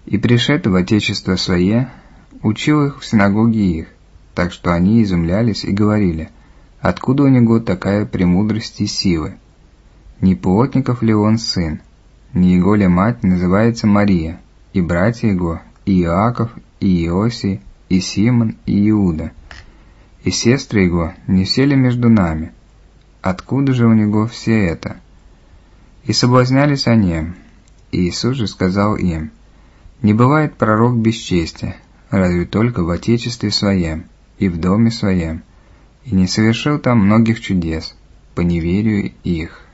И пришед в отечество свое, учил их в синагоге их, так что они изумлялись и говорили, откуда у него такая премудрость и силы? Не плотников ли он сын? Не его ли мать называется Мария, и братья его, и Иаков, и Иосий, и Симон, и Иуда? И сестры его не все ли между нами? Откуда же у него все это? И соблазнялись они. И Иисус же сказал им, не бывает пророк без чести, разве только в отечестве своем и в доме своем, и не совершил там многих чудес по неверию их.